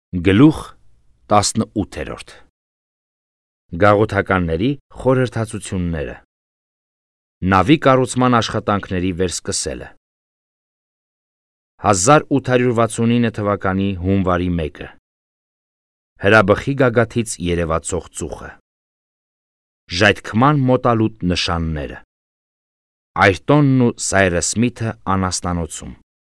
Գլուխ 18 Գաղութականների խորհրդածությունները Նավի կառուցման աշխատանքների վերսկսելը 1869 թվականի հունվարի 1 Հրաբխի գագաթից երևացող ծուխը Ժայթքման մոտալուտ նշանները Այրտոնն ու Սայրս Սմիթը անասնանոցում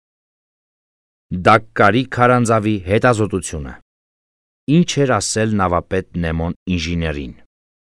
Դակկարի քարանձավի հետազոտությունը Ինչ էր ասել նավապետ Նեմոն ինժեներին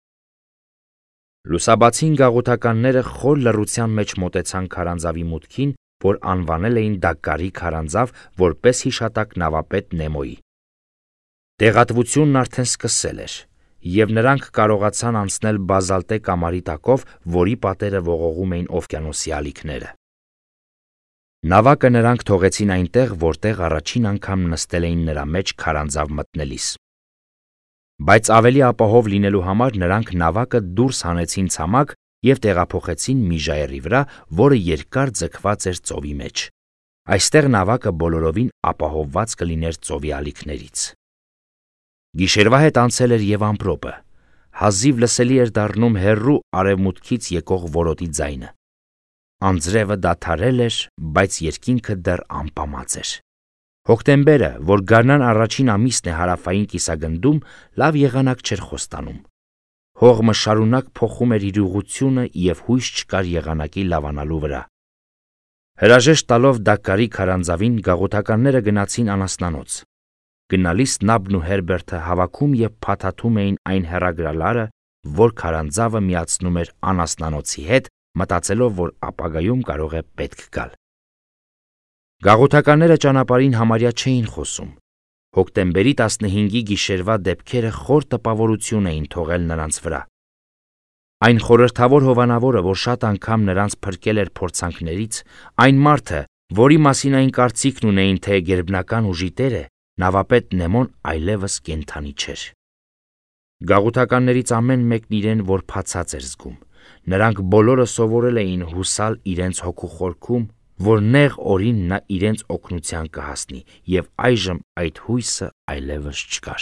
Լուսաբացին գաղութականները խոր լռության մեջ մոտեցան քարանձավի մուտքին, որ անվանել էին Դակկարի քարանձավ որպես հիշատակ նավապետ Նեմոյի։ Տեղատվությունն արդեն սկսել էր, և նրանք կարողացան անցնել բազալտե կամարի տակով, որի պատերը ողողում էին օվկիանոսի ալիքները։ Նավակը նրանք թողեցին այնտեղ, որտեղ առաջին անգամ նստել էին նրա մեջ քարանձավ մտնելիս։ Բայց ավելի ապահով լինելու համար նրանք նավակը դուրս հանեցին ցամաք և տեղափոխեցին մի ժայռի վրա, որը երկար ձգված էր ծովի մեջ։ Այստեղ նավակը բոլորովին ապահովված կլիներ ծովի ալիքներից։ Գիշերվա հետ անցել էր և ամպրոպը, հազիվ լսելի էր դառնում հեռու արևմուտքից եկող որոտի ձայնը։ Անձրևը դադարել էր, բայց երկինքը դեռ ամպամած էր։ Հոկտեմբերը, որ գարնան առաջին ամիսն է հարավային կիսագնդում, լավ եղանակ չէր խոստանում։ Հողմը շարունակ փոխում էր իր ուղղությունը և հույս չկար եղանակի լավանալու վրա։ Հրաժեշտ տալով Դակկարի քարանձավին գաղութականները գնացին անասնանոց։ Գնալիս Նաբն ու Հերբերտը հավաքում և փաթաթում էին այն հեռագրալարը, որ քարանձավը միացնում էր անասնանոցի հետ, մտածելով, որ ապագայում կարող է պետք գալ։ Գաղութականները ճանապարհին համարյա չէին խոսում։ Հոկտեմբերի 15-ի գիշերվա դեպքերը խոր տպավորություն էին թողել նրանց վրա։ Այն խորհրդավոր հովանավորը, որ շատ անգամ նրանց փրկել էր փորձանքներից, այն մարդը, որի մասին այն կարծիքն ունեին, թե գերբնական ուժի տեր է, նավապետ Նեմոն այլևս կենդանի չէր։ Գաղութականներից ամեն մեկն իրեն որբացած էր զգում։ Նրանք բոլորը սովորել էին հուսալ իրենց հոգու խորքում, որ նեղ օրին նա իրենց օգնության կհասնի, և այժմ այդ հույսը այլևս չկար։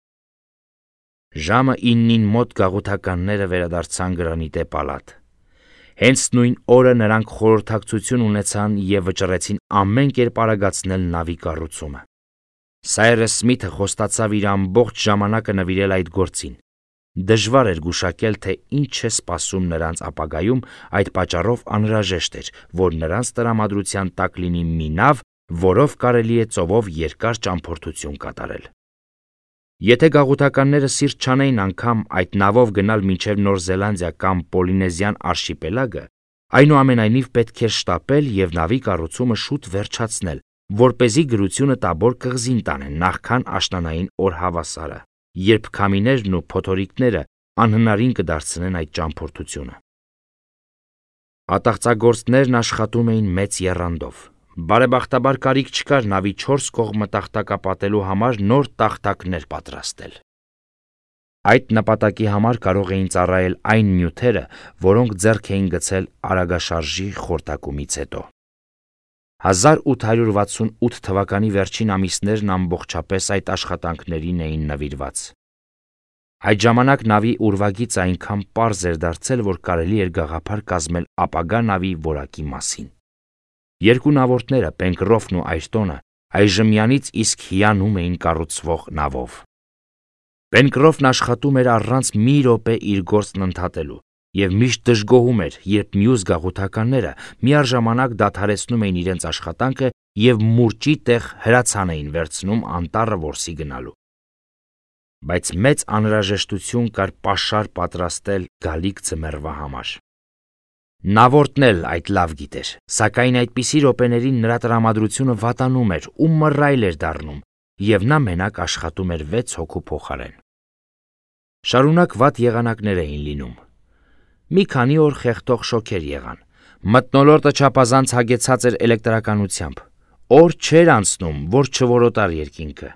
Ժամը 9-ին մոտ գաղութականները վերադարձան Գրանիտե պալատ։ Հենց նույն օրը նրանք խորհրդակցություն ունեցան և վճռեցին ամեն կերպ արագացնել նավի կառուցումը։ Սայրս Սմիթը խոստացավ իր ամբողջ ժամանակը նվիրել այդ գործին։ Դժվար էր գուշակել, թե ինչ է սպասում նրանց ապագայում, այդ պատճառով անհրաժեշտ էր, որ նրանց տրամադրության տակ լինի մի նավ, որով կարելի է ծովով երկար ճամփորդություն կատարել։ Եթե գաղութականները սիրտ չանեին անգամ այդ նավով գնալ մինչև Նոր Զելանդիա կամ Պոլինեզիան արշիպելագը, այնուամենայնիվ պետք էր շտապել և նավի կառուցումը շուտ վերջացնել, որպեսզի գրությունը տաբոր կղզին տանեն նախքան աշնանային օր հավասարը, երբ քամիներն ու փոթորիկները անհնարին կդարձնեն այդ ճամփորդությունը։ Ատաղծագործներն աշխատում էին մեծ եռանդով։ Բարեբախտաբար կարիք չկար նավի 4 կողմը տախտակապատելու համար նոր տախտակներ պատրաստել։ Այդ նպատակի համար կարող էին ծառայել այն նյութերը, որոնք ձեռք էին գցել արագաշարժի խորտակումից հետո։ 1868 թվականի վերջին ամիսներն ամբողջապես այդ աշխատանքներին էին նվիրված։ Այդ ժամանակ նավի ուրվագիծը այնքան պարզ էր դարձել, որ կարելի էր գաղափար կազմել ապագա նավի որակի մասին։ Երկու նավորդները, Պենկրոֆն ու Այրտոնը, այժմյանից իսկ հիանում էին կառուցվող նավով։ Պենկրոֆն աշխատում էր առանց մի րոպե իր գործն ընդհատելու և միշտ դժգոհում էր, երբ մյուս գաղութականները միառժամանակ դադարեցնում էին իրենց աշխատանքը և մուրճի տեղ հրացան էին վերցնում անտառը որսի գնալու։ Բայց մեծ անհրաժեշտություն կար պաշար պատրաստել գալիք ձմեռվա համար։ Նավորդն էլ այդ լավ գիտեր, սակայն այդպիսի րոպեներին նրա տրամադրությունը վատանում էր ու մռայլ էր դառնում, և նա մենակ աշխատում էր 6 հոգու փոխարեն։ Շարունակ վատ եղանակներ էին լինում։ Մի քանի օր խեղդող շոգեր եղան։ Մթնոլորտը չափազանց հագեցած էր էլեկտրականությամբ։ Օր չէր անցնում, որ չորոտար երկինքը։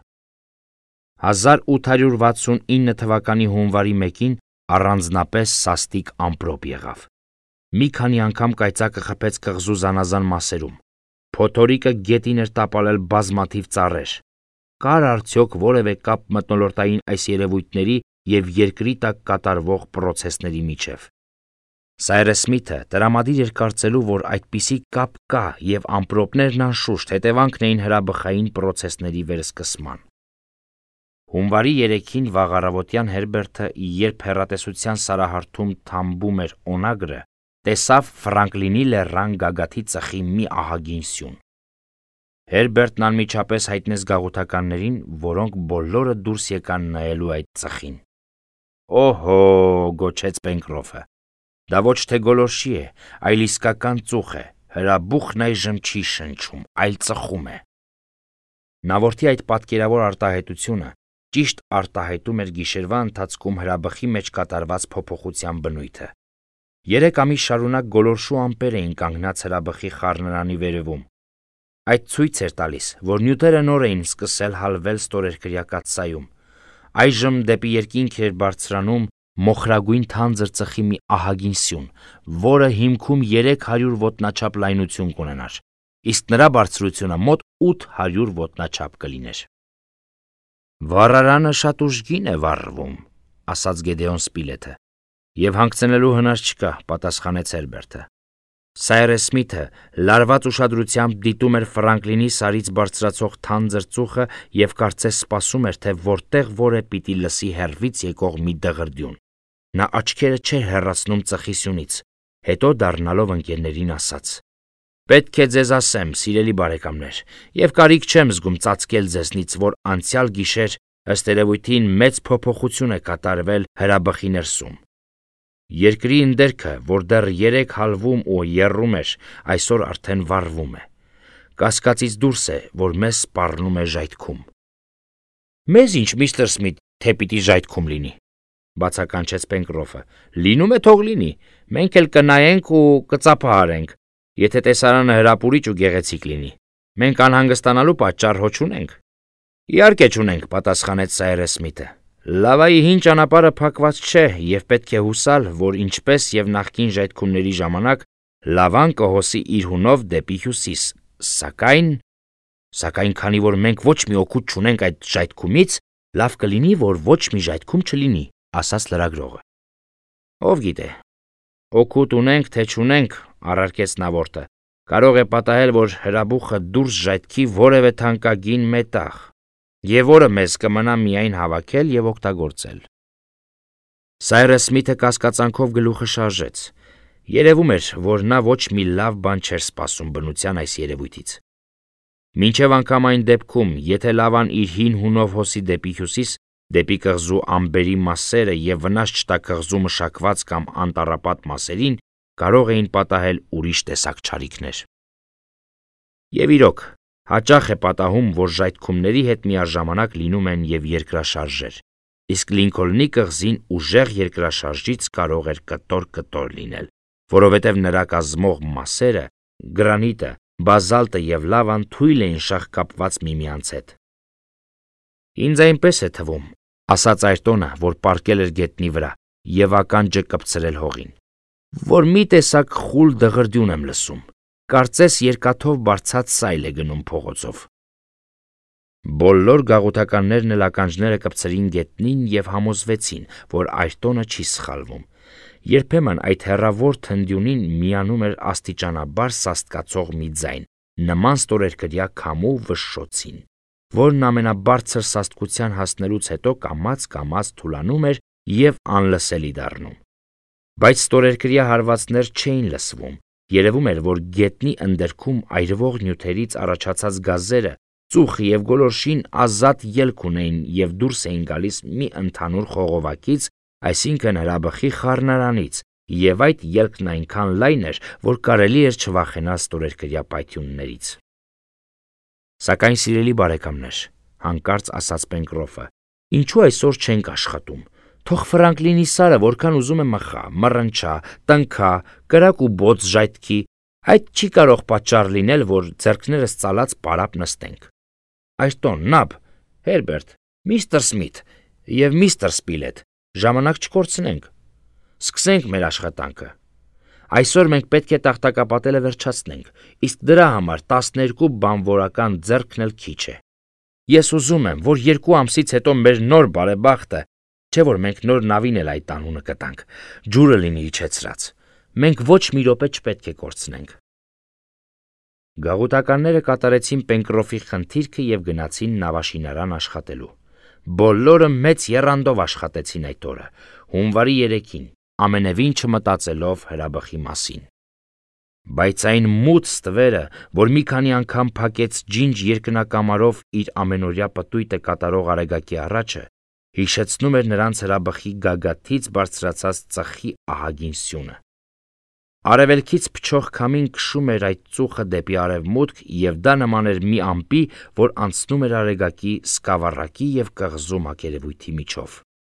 1869 թվականի հունվարի 1-ին առանձնապես սաստիկ ամպրոպ եղավ։ Մի քանի անգամ կայծակը խփեց կղզու զանազան մասերում։ Փոթորիկը գետին էր տապալել բազմաթիվ ծառեր։ կար արդյոք որևէ կապ մթնոլորտային այս երևույթների և երկրի տակ կատարվող պրոցեսների միջև։ Սայրս Սմիթը տրամադիր էր կարծելու, որ այդպիսի կապ կա և ամպրոպներն անշուշտ հետևանքն էին հրաբխային պրոցեսների վերսկսման։ Հունվարի 3-ին վաղ Հերբերտը, երբ հեռատեսության սարահարթում թամբում էր օնագրը, տեսավ Ֆրանկլինի լեռան գագաթի ծխի մի ահագին սյուն։ Հերբերտն անմիջապես հայտնեց գաղութականներին, որոնք բոլորը դուրս եկան նայելու այդ ծխին։ «Օհո», գոչեց Պենկրոֆը, «դա ոչ թե գոլորշի է, այլ իսկական ծուխ է, հրաբուխն այժմ չի շնչում, այլ ծխում է»։ Նավորդի այդ պատկերավոր արտահայտությունը ճիշտ արտահայտում էր գիշերվա ընթացքում հրաբխի մեջ կատարված փոփոխության բնույթը։ 3 ամիս շարունակ գոլորշու ամպեր էին կանգնած հրաբխի խառնարանի վերևում։ Այդ ցույց էր տալիս, որ նյութերը նոր էին սկսել հալվել ստորերկրյա կաթսայում։ Այժմ դեպի երկինք էր բարձրանում մոխրագույն թանձր ծխի մի ահագին սյուն, որը հիմքում 300 ոտնաչափ լայնություն կունենար, իսկ նրա բարձրությունը մոտ 800 ոտնաչափ կլիներ։ «Վառարանը շատ ուժգին է վառվում», ասաց Գեդեոն Սպիլեթը։ «Եվ հանգցնելու հնար չկա», պատասխանեց Հերբերտը։ Սայրս Սմիթը լարված ուշադրությամբ դիտում էր Ֆրանկլինի սարից բարձրացող թանձր ծուխը և կարծես սպասում էր, թե որտեղ որ է պիտի լսի հեռվից եկող մի դղրդյուն։ Նա աչքերը չէր հեռացնում ծխի սյունից, հետո դառնալով ընկերներին ասաց. «Պետք է ձեզ ասեմ, սիրելի բարեկամներ, և կարիք չեմ զգում ծածկել ձեզնից, որ անցյալ գիշեր ըստ երևույթին մեծ փոփոխություն է կատարվել հրաբխի ներսում։ Երկրի ընդերքը, որ դեռ 3 հալվում ու եռում էր, այսօր արդեն վառվում է։ Կասկածից դուրս է, որ մեզ սպառնում է ժայթքում»։ «Մեզ ինչ, միստր Սմիթ, թե պիտի ժայթքում լինի», բացականչեց Պենկրոֆը։ «Լինում է թող լինի, մենք էլ կնայենք ու կծափահարենք, եթե տեսարանը հրապուրիչ ու գեղեցիկ լինի։ Մենք անհանգստանալու պատճառ հո չունենք»։ «Իհարկե չունենք», պատասխանեց Սայրս Սմիթը։ «Լավայի հին ճանապարհը փակված չէ և պետք է հուսալ, որ ինչպես և նախկին ժայթքումների ժամանակ լավան կհոսի իր հունով դեպի հյուսիս, սակայն քանի որ մենք ոչ մի օգուտ չունենք այդ ժայթքումից, լավ կլինի, որ ոչ մի ժայթքում չլինի», ասաց լրագրողը։ «Ով գիտե, օգուտ ունենք թե չունենք», առարկեց նավորդը, «կարող է պատահել, որ հրաբուխը դուրս ժայթքի որևէ թանկագին մետաղ, և որը մեզ կմնա միայն հավաքել և օգտագործել»։ Սայրս Սմիթը կասկածանքով գլուխը շարժեց։ Երևում էր, որ նա ոչ մի լավ բան չէր սպասում բնության այս երևույթից։ Մինչև անգամ այն դեպքում, եթե լավան իր հին հունով հոսի դեպի հյուսիս, դեպի կղզու ամբերի մասերը և վնաս չտա կղզու մշակված կամ անտառապատ մասերին, կարող էին պատահել ուրիշ տեսակ չարիքներ։ Եվ իրոք, հաճախ է պատահում, որ ժայթքումների հետ միաժամանակ լինում են և երկրաշարժեր, իսկ Լինքոլնի կղզին ուժեղ երկրաշարժից կարող էր կտոր լինել, որովհետև նրա կազմող մասերը, գրանիտը, բազալտը և լավան թույլ էին շաղկապված միմյանց հետ։ «Ինձ այնպես է թվում», ասաց Այրտոնը, որ պառկել էր գետնի վրա և ականջը կպցրել հողին, «որ մի տեսակ խուլ դղրդյուն եմ լսում, կարծես երկաթով բարձած սայլ է գնում փողոցով»։ Բոլոր գաղութականներն էլ ականջները կպցրին գետնին և համոզվեցին, որ Այրտոնը չի սխալվում։ Երբեմն այդ հեռավոր թնդյունին միանում էր աստիճանաբար սաստկացող մի ձայն, նման ստորերկրյա քամու վշշոցին, որն ամենաբարձր սաստկության հասնելուց հետո կամաց թուլանում էր և անլսելի դառնում։ Բայց ստորերկրյա հարվածներ չէին լսվում։ Երևում էր, որ գետնի ընդերքում այրվող նյութերից առաջացած գազերը ծուխի և գոլորշին ազատ ելք ունեին և դուրս էին գալիս մի ընդհանուր խողովակից, այսինքն հրաբխի խառնարանից, և այդ ելքն այնքան լայն էր, որ կարելի էր չվախենալ ստորերկրյա պայթյուններից։ «Սակայն, սիրելի բարեկամներ», հանկարծ ասաց Պենկրոֆը, «ինչու այսօր չենք աշխատում։ Թող Ֆրանկլինի սարը որքան ուզում է մխա, մռնչա, տնքա, կրակ ու բոց ժայթքի, այդ չի կարող պատճառ լինել, որ ձեռքներս ծալած պարապ նստենք։ Այրտոն, Նաբ, Հերբերտ, միստր Սմիթ և միստր Սպիլեթ, ժամանակ չկորցնենք։ Սկսենք մեր աշխատանքը։ Այսօր մենք պետք է տախտակապատելը վերջացնենք, իսկ դրա համար 12 բանվորական ձեռքն էլ քիչ է։ Ես ուզում եմ, որ 2 ամսից հետո մեր նոր բարեբախտը, չէ որ մենք նոր նավին էլ այդ անունը կտանք, ջուրը լինի իջեցրած։ Մենք ոչ մի րոպե չպետք է կորցնենք։ Գաղութականները կատարեցին Պենկրոֆի խնդիրքը եւ գնացին նավաշինարան աշխատելու։ Բոլորը մեծ եռանդով աշխատեցին այդ օրը, հունվարի 3-ին, ամենևին չմտածելով հրաբխի մասին։ Բայց այն մութ ստվերը, որ մի քանի անգամ փակեց ջինջ երկնակամարով իր ամենօրյա պտույտը կատարող Արեգակի առաջը, հիշեցնում էր նրանց հրաբխի գագաթից բարձրացած ծխի ահագին սյունը։ Արևելքից փչող քամին քշում էր այդ ծուխը դեպի արևմուտք, եւ դա նման էր մի ամպի, որ անցնում էր Արեգակի սկավառակի եւ կղզու մակերևույթի միջով։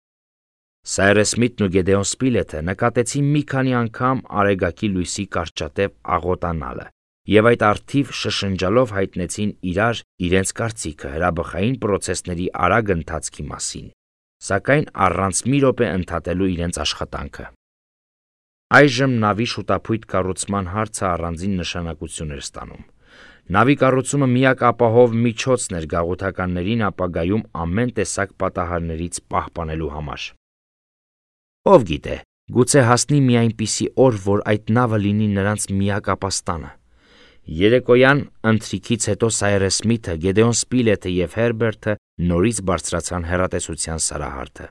Սայրես Սմիթն ու Գեդեոն Սպիլեթը նկատեցին մի քանի անգամ Արեգակի լույսի կարճատև աղոտանալը եւ այդ արդիվ շշնջալով հայտնեցին իրենց կարծիքը հրաբխային պրոցեսների արագ ընթացքի մասին, սակայն առանց մի րոպե ընդհատելու իրենց աշխատանքը։ Այժմ նավի շուտափույթ կառուցման հարցը առանձին նշանակություն էր ստանում։ Նավի կառուցումը միակ ապահով միջոցն էր գաղութականներին ապագայում ամեն տեսակ պատահարներից պահպանելու համար։ Ով գիտե, գուցե հասնի մի այնպիսի օր, որ այդ նավը լինի նրանց միակ ապաստանը։ Երեկոյան ընթրիքից հետո Սայրես Սմիթը, Գեդեոն Սպիլեթը եւ Հերբերտը նորից բարձրացան հեռատեսության սարահարթը։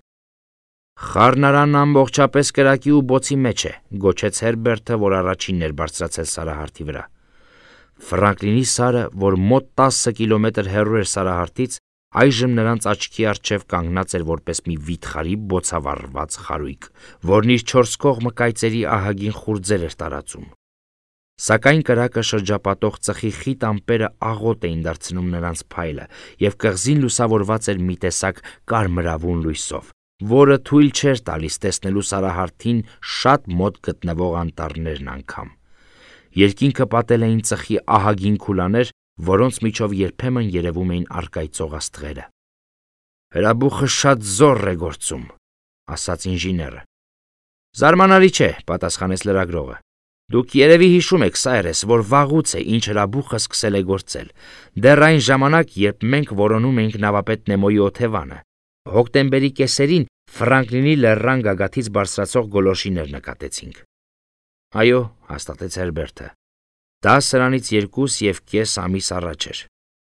Խառնարանն ամբողջապես կրակի ու բոցի մեջ է, գոչեց Հերբերտը, որ առաջինն էր բարձրացել սարահարթի վրա։ Ֆրանկլինի սարը, որ մոտ 10 կիլոմետր հեռու էր սարահարթից, այժմ նրանց աչքի առջև կանգնած էր որպես մի վիթխարի բոցավառված խարույկ, որն իր 4 կողմը կայծերի ահագին խուրձեր էր տարածում։ Սակայն կրակը շրջապատող ծխի խիտ ամպերը աղոտ էին դարձնում նրանց փայլը, եւ կղզին լուսավորված էր մի տեսակ կարմրավուն լույսով, որը թույլ չէր տալիս տեսնելու սարահարթին շատ մոտ գտնվող անտառներն անգամ։ Երկինքը պատել էին ծխի ահագին քուլաներ, որոնց միջով երբեմն երևում էին առկայծող աստղերը։ Հրաբուխը շատ զոռ է գործում, ասաց ինժեները։ Զարմանալի չէ, պատասխանեց լրագրողը։ Դուք երևի հիշում եք, Սայրես, որ վաղուց է ինչ հրաբուխը սկսել է գործել։ Դեռ այն ժամանակ, երբ մենք որոնում էինք նավապետ Նեմոյի օթևանը, հոկտեմբերի կեսերին Ֆրանկլինի լեռան գագաթից բարձրացող գոլորշիներ նկատեցինք։ Այո, հաստատեց Հերբերտը։ Դա սրանից 2.5 ամիս առաջ էր։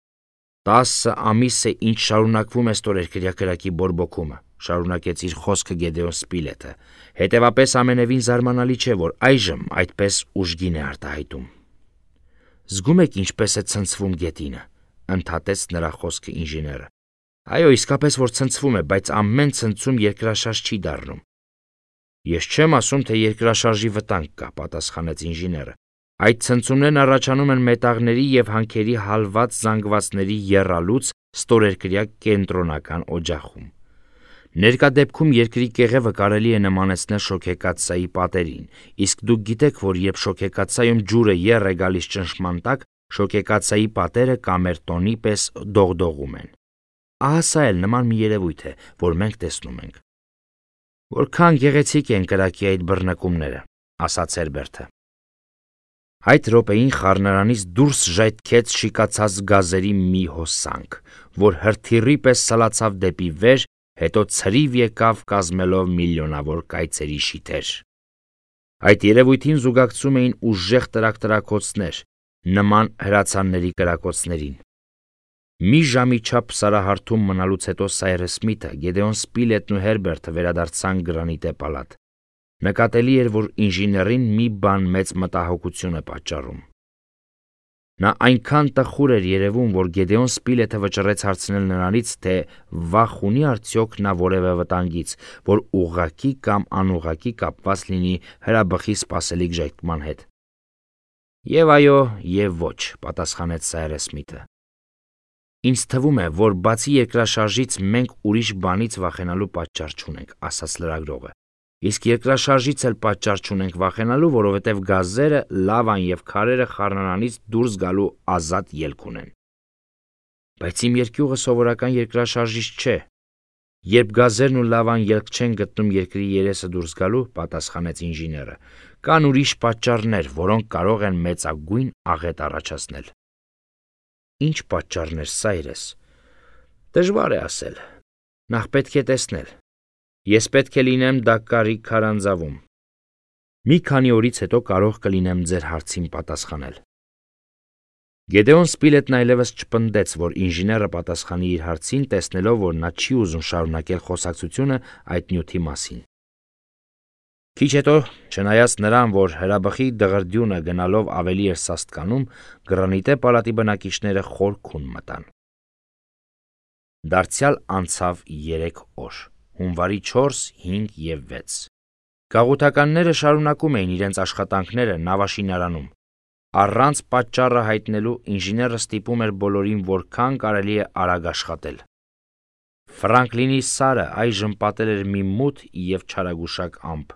10 ամիս է ինչ շարունակվում է ստորերկրյա կրակի բորբոքումը, շարունակեց իր խոսքը Գեդեոն Սպիլեթը։ Հետևապես ամենևին զարմանալի չէ, որ այժմ այդպես ուժգին է արտահայտում։ Զգում եք ինչպես է ցնցվում գետինը, ընդհատեց նրա խոսքը ինժեները։ Այո, իսկապես որ ցնցվում է, բայց ամեն ցնցում երկրաշարժ չի դառնում։ Ես չեմ ասում, թե երկրաշարժի վտանգ կա, պատասխանեց ինժեները։ Այդ ցնցումներն առաջանում են մետաղների եւ հանքերի հալված զանգվածների եռալուց ստորերկրյա կենտրոնական օջախում։ Ներկա դեպքում երկրի կեղևը կարելի է նմանեցնել շոքեկաթսայի պատերին, իսկ դուք գիտեք, որ երբ շոքեկաթսայում ջուրը եռ է գալիս ճնշման տակ, շոքեկաթսայի պատերը կամերտոնի պես դողդողում են։ Ահա սա էլ նման մի երևույթ է, որ մենք տեսնում ենք։ Որքան գեղեցիկ են կրակի այդ բռնկումները, ասաց Հերբերտը։ Այդ րոպեին խառնարանից դուրս ժայթքեց շիկացած գազերի մի հոսանք, որ հրթիռի պես սլացավ դեպի վեր, հետո ցրիվ եկավ կազմելով միլիոնավոր կայծերի շիթեր։ Այդ երևույթին զուգակցում էին ուժեղ տրակտորակոծներ, նման հրացանների կրակոցներին։ Մի ժամի չափ սարահարթում մնալուց հետո Սայրես Սմիթը, Գեդեոն Սպիլետն ու Հերբերտը վերադարձան Գրանիտե պալատ։ Նկատելի էր, որ ինժեներին մի բան մեծ մտահոգություն է պատճառում։ Նա այնքան տխուր էր երևում, որ Գեդեոն Սպիլեթը վճռեց հարցնել նրանից, թե վախ ունի արդյոք նա որևէ վտանգից, որ ուղղակի կամ անուղղակի կապված լինի հրաբխի սպասելիք ժայթքման հետ։ Եվ այո, եւ ոչ, պատասխանեց Սայրես Սմիթը։ Ինձ թվում է, որ բացի երկրաշարժից մենք ուրիշ բանից վախենալու պատճառ չունենք, ասաց լրագրողը։ Իսկ երկրաշարժից էլ պատճառ չունենք վախենալու, որովհետև գազերը, լավան եւ քարերը խառնարանից դուրս գալու ազատ ելք ունեն։ Բայց իմ երկյուղը սովորական երկրաշարժից չէ։ Երբ գազերն ու լավան ելք չեն գտնում երկրի երեսը դուրս գալու, պատասխանեց ինժեները, կան ուրիշ պատճառներ, որոնք կարող են մեծագույն աղետ առաջացնել։ Ինչ պատճառներ, Սայրես։ Դժվար է ասել։ Նախ պետք է տեսնել։ Ես պետք է լինեմ Դակարի քարանձավում։ Մի քանի օրից հետո կարող կլինեմ ձեր հարցին պատասխանել։ Գեդեոն Սպիլետն այլևս չպնդեց, որ ինժեները պատասխանի իր հարցին, տեսնելով, որ նա չի ուզում շարունակել խոսակցությունը այդ նյութի մասին։ Քիչ հետո, չնայած նրան, որ հրաբխի դղրդյունը գնալով ավելի էր սաստկանում, Գրանիտե պալատի բնակիչները խոր քուն մտան։ Դարձյալ անցավ 3 օր, հունվարի 4, 5 և 6։ Գաղութականները շարունակում էին իրենց աշխատանքները նավաշինարանում։ Առանց պատճառը հայտնելու ինժեները ստիպում էր բոլորին, որքան կարելի է արագ աշխատել։ Ֆրանկլինի սարը այժմ պատել էր մի մութ և չարագուշակ ամպ։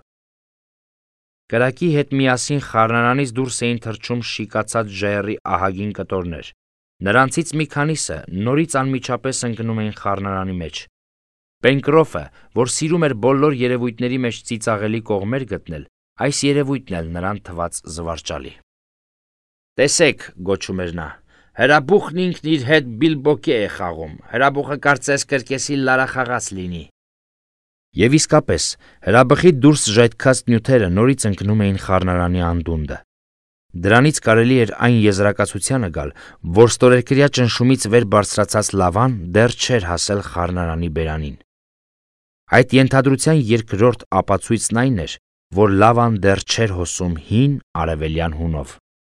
Կրակի հետ միասին խառնարանից դուրս էին թռչում շիկացած ժայռի ահագին կտորներ։ Նրանցից մի քանիսը նորից անմիջապես ընկնում էին խառնարանի մեջ։ Պենկրոֆը, որ սիրում էր բոլոր երևույթների մեջ ծիծաղելի կողմեր գտնել, այս երևույթն էլ նրան թվաց զվարճալի։ «Տեսեք», գոչում էր նա, «հրաբուխն ինքն իր հետ բիլբոկե է խաղում, հրաբուխը կարծես կրկեսի լարախաղաց լինի»։ Եվ իսկապես, հրաբխի դուրս ժայթքած նյութերը նորից ընկնում էին խառնարանի անդունդը։ Դրանից կարելի էր այն եզրակացությանը գալ, որ ստորերկրյա ճնշումից վեր բարձրացած լավան դեռ չէր հասել խառնարանի բերանին։ Այդ ենթադրության երկրորդ ապացույցն այն էր, որ լավան դեռ չէր հոսում հին արևելյան հունով։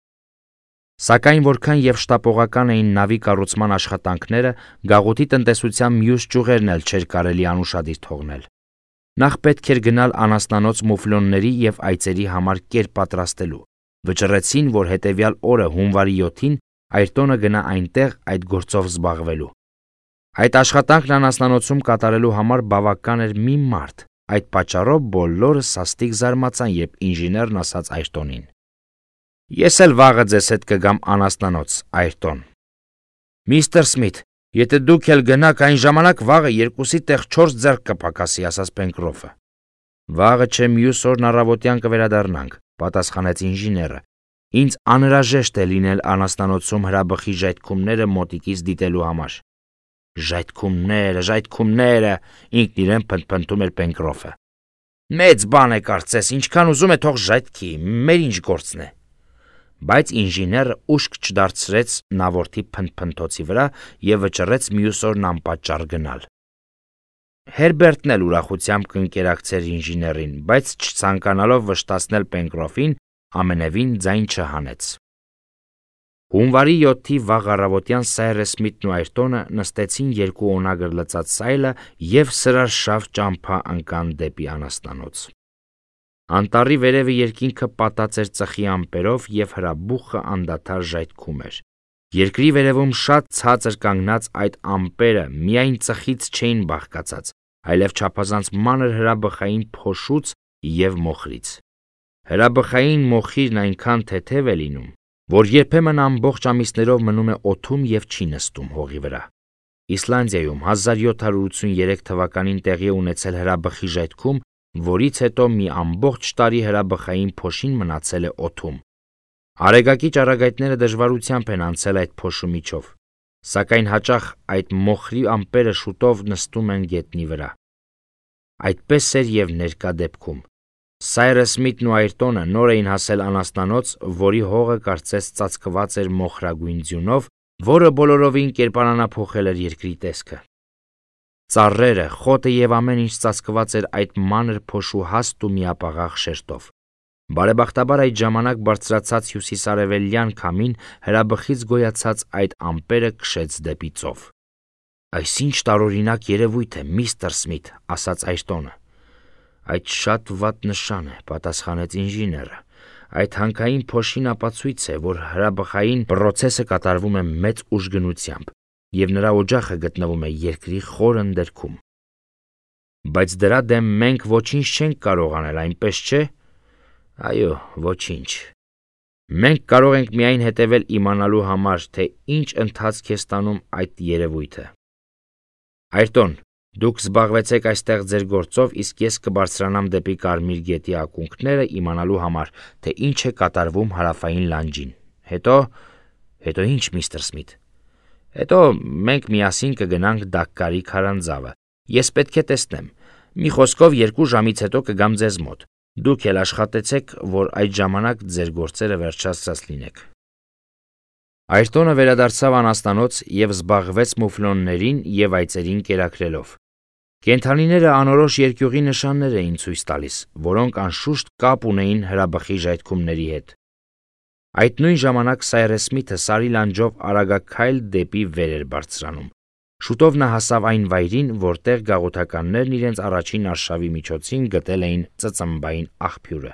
Սակայն որքան և շտապողական էին նավի կառուցման աշխատանքները, գաղութի տնտեսության մյուս ճյուղերն էլ չէր կարելի անուշադիր թողնել։ Նախ պետք էր գնալ անասնանոց մուֆլոնների և այծերի համար կեր պատրաստելու։ Վճռեցին, որ հետևյալ օրը հունվարի 7-ին Այրտոնը գնա այնտեղ այդ գործով զբաղվելու։ Այդ աշխատանքն անասնանոցում կատարելու համար բավական էր մի մարդ։ Այդ պատճառով բոլորը սաստիկ զարմացան, երբ ինժեներն ասաց Այրտոնին. «Ես էլ վաղը ձեզ հետ կգամ անասնանոց, Այրտոն»։ «Միստր Սմիթ, եթե դուք էլ գնաք, այն ժամանակ վաղը 2-ի տեղ 4 ձեռք կփակասի», ասաց Պենկրոֆը։ «Վաղը չէ, մյուս օրն առավոտյան կվերադառնանք», պատասխանեց ինժեները։ «Ինձ անհրաժեշտ է լինել անասնանոցում հրաբխի ժայթքումները մոտիկից դիտելու համար»։ Ժայթքումները, ինքն իրեն փնթփնթում էր Պենկրոֆը։ «Մեծ բան է կարծես, ինչքան ուզում է թող ժայթքի, մեր ինչ գործն է»։ Բայց ինժեները ուշք չդարձրեց նավորդի փնթփնթոցի վրա և վճռեց մյուս օրն անպատճառ գնալ։ Հերբերտն էլ ուրախությամբ կընկերակցեր ինժեներին, բայց չցանկանալով վշտացնել Պենկրոֆին, ամենևին ձայն չհանեց։ Հունվարի 7-ի վաղ առավոտյան Սայրես Սմիթն ու Այրտոնը նստեցին երկու օնագր լցած սայլը և սրարշավ ճամփա ընկան դեպի անասնանոց։ Անտառի վերևը երկինքը պատած էր ծխի ամպերով և հրաբուխը անդադար ժայթքում էր։ Երկրի վերևում շատ ցածր կանգնած այդ ամպերը միայն ծխից չէին բաղկացած, այլև չափազանց մանր հրաբխային փոշուց և մոխրից։ Հրաբխային մոխիրն այնքան թեթև է լինում, որ երբեմն ամբողջ ամիսներով մնում է օդում և չի նստում հողի վրա։ Իսլանդիայում 1783 թվականին տեղի է ունեցել հրաբխի ժայթքում, որից հետո մի ամբողջ տարի հրաբխային փոշին մնացել է օդում։ Արեգակի ճառագայթները դժվարությամբ են անցել այդ փոշու միջով, սակայն հաճախ այդ մոխրի ամպերը շուտով նստում են գետնի վրա։ Այդպես էր և ներկա դեպքում։ Սայրես Սմիթն ու Այրտոնը նոր էին հասել անասնանոց, որի հողը կարծես ծածկված էր մոխրագույն ձյունով, որը բոլորովին կերպարանափոխել էր երկրի տեսքը։ Ծառերը, խոտը և ամեն ինչ ծածկված էր այդ մանր փոշու հաստ ու միապաղաղ շերտով։ Բարեբախտաբար այդ ժամանակ բարձրացած հյուսիսարևելյան քամին հրաբխից գոյացած այդ ամպերը քշեց դեպի ծով։ «Այս ինչ տարօրինակ երևույթ է, միստր Սմիթ», ասաց Այրտոնը։ «Այդ շատ վատ նշան է», պատասխանեց ինժեները։ «Այդ հանքային փոշին ապացույց է, որ հրաբխային պրոցեսը կատարվում է մեծ ուժգնությամբ, և նրա օջախը գտնվում է երկրի խոր ընդերքում»։ «Բայց դրա դեմ մենք ոչինչ չենք կարող անել, այնպես չէ»։ «Այո, ոչինչ։ Մենք կարող ենք միայն հետևել իմանալու համար, թե ինչ ընթացք է ստանում այդ երևույթը։ Այրտոն, դուք զբաղվեցեք այստեղ ձեր գործով, իսկ ես կբարձրանամ դեպի Կարմիր գետի ակունքները իմանալու համար, թե ինչ է կատարվում հարավային լանջին։ Հետո ինչ, միստր Սմիթ։ Հետո մենք միասին կգնանք Դաքկարի քարանձավը։ Ես պետք է տեսնեմ։ Մի խոսքով 2 ժամից հետո կգամ ձեզ մոտ։ Դուք էլ աշխատեցեք, որ այդ ժամանակ ձեր գործերը վերջացրած լինեք։ Այրտոնը վերադարձավ անաստանոց և զբաղվեց մուֆլոններին և այծերին կերակրելով։ Կենդանիները անորոշ երկյուղի նշաններ էին ցույց տալիս, որոնք անշուշտ կապ ունեին հրաբխի ժայթքումների հետ։ Այդ նույն ժամանակ Սայրես Սմիթը սարի լանջով արագաքայլ դեպի վեր էր բարձրանում։ Շուտով նա հասավ այն վայրին, որտեղ գաղութականներն իրենց առաջին արշավի միջոցին գտել էին ծծմբային աղբյուրը։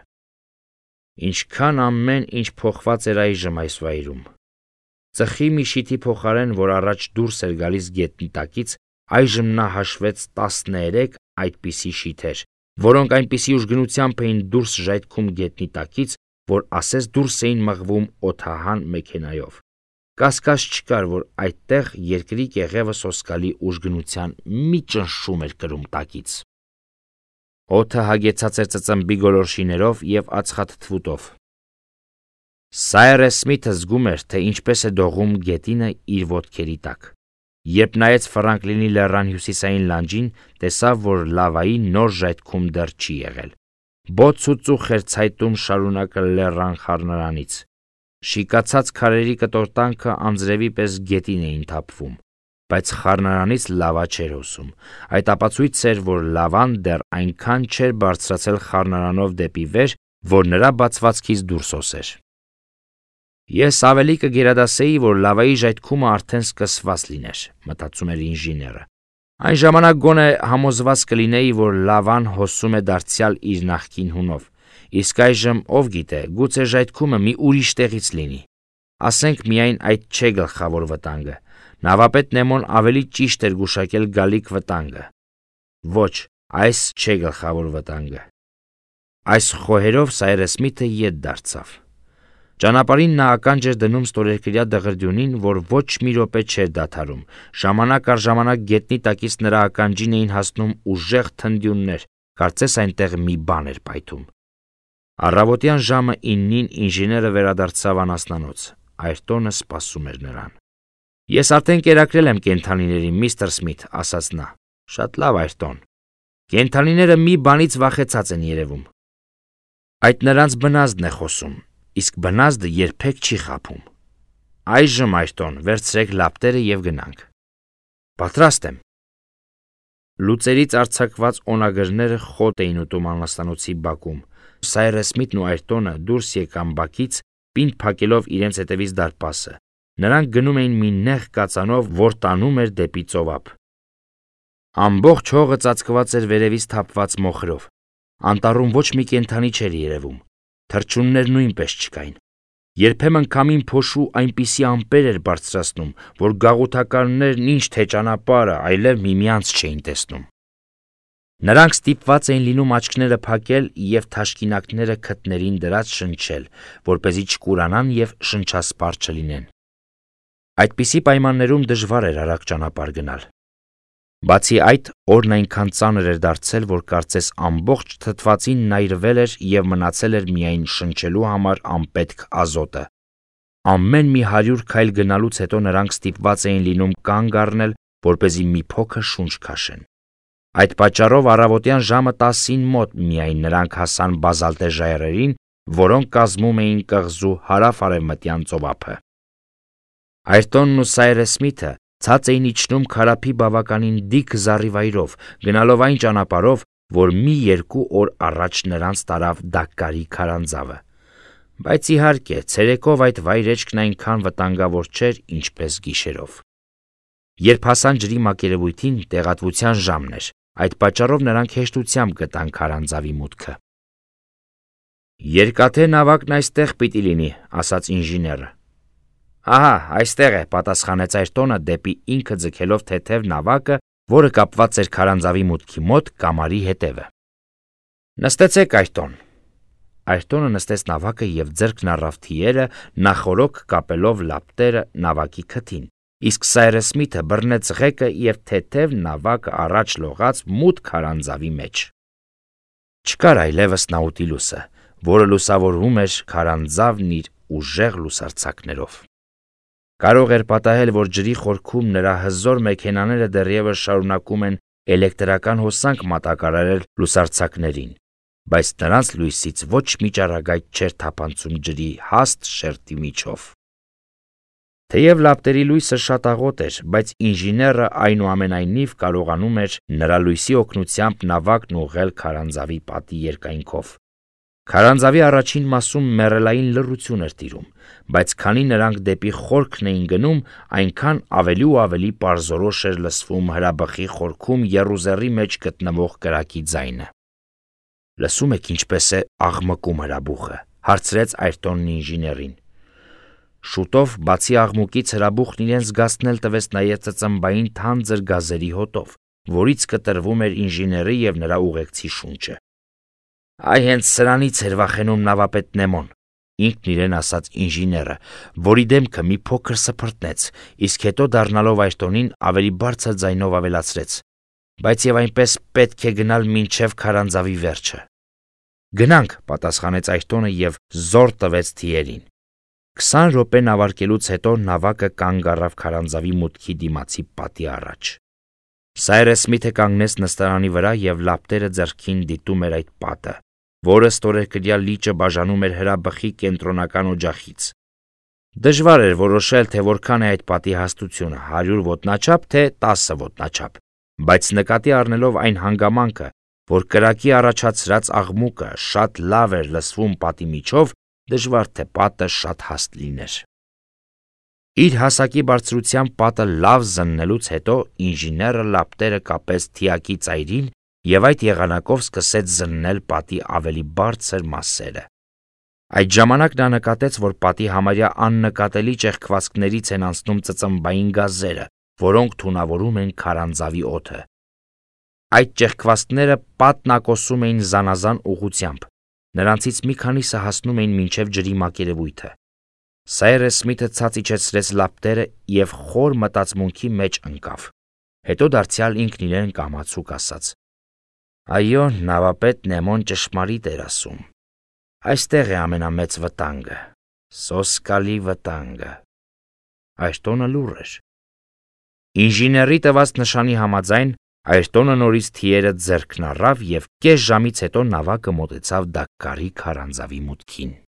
Ինչքան ամեն ինչ փոխված էր այժմ այս վայրում։ Ծխի մի շիթի փոխարեն, որ առաջ դուրս էր գալիս գետնի տակից, այժմ նա հաշվեց 13 այդպիսի շիթեր, որոնք այնպիսի ուժգնությամբ էին դուրս ժայթքում գետնի տակից, որ ասես դուրս էին մղվում օդահան մեքենայով։ Կասկած չկար, որ այդտեղ երկրի կեղևը սոսկալի ուժգնության մի ճնշում էր կրում տակից։ Օդը հագեցած էր ծծմբի գոլորշիներով և ածխաթթվուտով։ Սայրես Սմիթը զգում էր, թե ինչպես է դողում գետինը իր ոտքերի տակ։ Երբ նայեց Ֆրանկլինի լեռան հյուսիսային լանջին, տեսավ, որ լավայի նոր ժայթքում դեռ չի եղել։ Բոց ու ծուխ էր ցայտում շարունակը լեռան խառնարանից։ Շիկացած քարերի կտորտանքը անձրևի պես գետին էին թափվում, բայց խառնարանից լավա չէր հոսում։ Այդ ապացույց էր, որ լավան դեռ այնքան չէր բարձրացել խառնարանով դեպի վեր, որ նրա բացվածքից դուրս հոսեր։ Ես ավելի կգերադասեի, որ լավայի ժայթքումը արդեն սկսված լիներ, մտածում էր ինժեները։ Այն ժամանակ գոնե համոզված կլինեի, որ լավան հոսում է դարձյալ իր նախկին հունով, իսկ այժմ ով գիտե, գուցե ժայթքումը մի ուրիշ տեղից լինի։ Ասենք միայն այդ չէ գլխավոր վտանգը։ Նավապետ Նեմոն ավելի ճիշտ էր գուշակել գալիք վտանգը։ Ոչ, այս չէ գլխավոր վտանգը։ Այս խոհերով Սայրես Սմիթը ետ դարձավ։ Ճանապարհին նա ականջ էր դնում ստորերկրյա դղրդյունին, որ ոչ մի րոպե չէր դադարում։ Ժամանակ առ ժամանակ գետնի տակից նրա ականջին էին հասնում ուժեղ թնդյուններ, կարծես այնտեղ մի բան էր պայթում։ Առավոտյան ժամը 9-ին ինժեները վերադարձավ անասնանոց։ Այրտոնը սպասում էր նրան։ Ես արդեն կերակրել եմ կենդանիներին, միստր Սմիթ, ասաց նա։ Շատ լավ, Այրտոն։ Կենդանիները մի բանից վախեցած են երևում։ Այդ նրանց բնազդն է խոսում, իսկ բնազդը երբեք չի խաբում։ Այժմ, Այրտոն, վերցրեք լապտերը և գնանք։ Պատրաստ եմ։ Լուծերից արձակված օնագրները խոտ էին ուտում անաստանոցի բակում։ Սայրես Սմիթն ու Այրտոնը դուրս եկան բակից, պինդ փակելով իրենց հետևից դարպասը։ Նրանք գնում էին մի նեղ կածանով, որ տանում էր դեպի ծովափ։ Ամբողջ հողը ծածկված էր վերևից թափված մոխրով։ Անտառում ոչ մի կենդանի չէր երևում։ Թռչուններ նույնպես չկային։ Երբեմն քամին փոշու այնպիսի ամպեր էր բարձրացնում, որ գաղութականներն ինչ թե ճանապարհը, այլև միմյանց չէին տեսնում։ Նրանք ստիպված էին լինում աչքները փակել և թաշկինակները քթներին դրած շնչել, որպեսզի չկուրանան և շնչասպառ չլինեն։ Այդպիսի պայմաններում դժվար էր արագ ճանապարհ գնալ։ Բացի այդ, օրն այնքան ծանր էր դարձել, որ կարծես ամբողջ թթվածին նայրվել էր և մնացել էր միայն շնչելու համար անպետք ազոտը։ Ամեն մի 100 քայլ գնալուց հետո նրանք ստիպված էին լինում կանգ առնել, որպեսզի մի փոքր շունչ քաշեն։ Այդ պատճառով առավոտյան ժամը 10-ին մոտ միայն նրանք հասան բազալտե ժայռերին, որոնք կազմում էին կղզու հարավ-արևմտյան ծովափը։ Այրտոնն ու Սայրես Սմիթը ցած էին իջնում քարափի բավականին դիք զառիվայրով, գնալով այն ճանապարհով, որ մի 2 օր առաջ նրանց տարավ Դաքկարի քարանձավը։ Բայց իհարկե, ցերեկով այդ վայրեջքն այնքան վտանգավոր չէր, ինչպես գիշերով։ Երբ հասան ջրի մակերևույթին, տեղատվության ժամն էր։ Այդ պատճառով նրանք հեշտությամբ գտան քարանձավի մուտքը։ Երկաթե նավակն այստեղ պիտի լինի, ասաց ինժեները։ Ահա, այստեղ է, պատասխանեց Այրտոնը դեպի ինքը ձգելով թեթև նավակը, որը կապված էր քարանձավի մուտքի մոտ կամարի հետևը։ Նստեցեք, Այրտոն։ Այրտոնը նստեց նավակը և ձեռքն առավ թիերը, նախօրոք կապելով լապտերը նավակի քթին, իսկ Սայրես Սմիթը բռնեց ղեկը և թեթև նավակը առաջ լողաց մութ քարանձավի մեջ։ Չկար այլևս Նաուտիլուսը, որը լուսավորում էր քարանձավն իր ուժեղ լուսարձակներով։ Կարող էր պատահել, որ ջրի խորքում նրա հզոր մեքենաները դեռևս շարունակում են էլեկտրական հոսանք մատակարարել լուսարձակներին, բայց նրանց լույսից ոչ մի ճառագայթ չէր թափանցում ջրի հաստ շերտի միջով։ Թեև լապտերի լույսը շատ աղոտ էր, բայց ինժեները այնուամենայնիվ կարողանում էր նրա լույսի օգնությամբ նավակն ուղղել քարանձավի պատի երկայնքով։ Քարանձավի առաջին մասում մեռելային լռություն էր տիրում, բայց քանի նրանք դեպի խորքն էին գնում, այնքան ավելի ու ավելի պարզորոշ էր լսվում հրաբխի խորքում եռուզեռի մեջ գտնվող կրակի ձայնը։ «Լսում եք ինչպես է աղմկում հրաբուխը», հարցրեց Այրտոնն ինժեներին։ Շուտով, բացի աղմուկից, հրաբուխն իրեն զգացնել տվեց նաև ծծմբային թանձր գազերի հոտով, որից կտրվում էր ինժեների և նրա ուղեկցի շունչը։ «Այ հենց սրանից էր վախենում նավապետ Նեմոն», ինքն իրեն ասաց ինժեները, որի դեմքը մի փոքր սփռտնեց, իսկ հետո դառնալով Այրտոնին ավելի բարձր ձայնով ավելացրեց. «Բայց եւ այնպես պետք է գնալ մինչեւ քարանձավի վերջը»։ «Գնանք», պատասխանեց Այրտոնը եւ զոռ տվեց թիերին։ 20 րոպե նավարկելուց հետո նավակը կանգ առավ քարանձավի մուտքի դիմացի պատի առաջ։ Սայրես Սմիթը կանգնեց նստարանի վրա եւ լապտերը ձեռքին դիտում էր այդ պատը, որը ստորերկրյա լիճը բաժանում էր հրաբխի կենտրոնական օջախից։ Դժվար էր որոշել, թե որքան է այդ պատի հաստությունը՝ 100 ոտնաչափ թե 10 ոտնաչափ, բայց նկատի առնելով այն հանգամանքը, որ կրակի առաջացրած աղմուկը շատ լավ էր լսվում պատի միջով, դժվար թե պատը շատ հաստ լիներ։ Իր հասակի բարձրությամբ պատը լավ զննելուց հետո ինժեները լապտերը կապեց թիակի ծայրին եւ այդ եղանակով սկսեց զննել պատի ավելի բարձր մասերը։ Այդ ժամանակ նա նկատեց, որ պատի համարյա աննկատելի ճեղքվածքներից են անցնում ծծմբային գազերը, որոնք թունավորում են քարանձավի օդը։ Այդ ճեղքվածքները պատն ակոսում էին զանազան ուղղությամբ։ Նրանցից մի քանիսը հասնում էին մինչև ջրի մակերևույթը։ Սայրես Սմիթը ցած իջեցրեց լապտերը եւ խոր մտածմունքի մեջ ընկավ։ Հետո դարձյալ ինքն իրեն կամացուկ ասաց. «Այո, նավապետ Նեմոն ճշմարիտ էր ասում։ Այստեղ է ամենամեծ վտանգը, սոսկալի վտանգը»։ Այրտոնը լուռ էր։ Ինժեների տված նշանի համաձայն Այրտոնը նորից թիերը ձեռքն առավ եւ կես ժամից հետո նավակը մոտեցավ Դաքքարի քարանձավի մուտքին։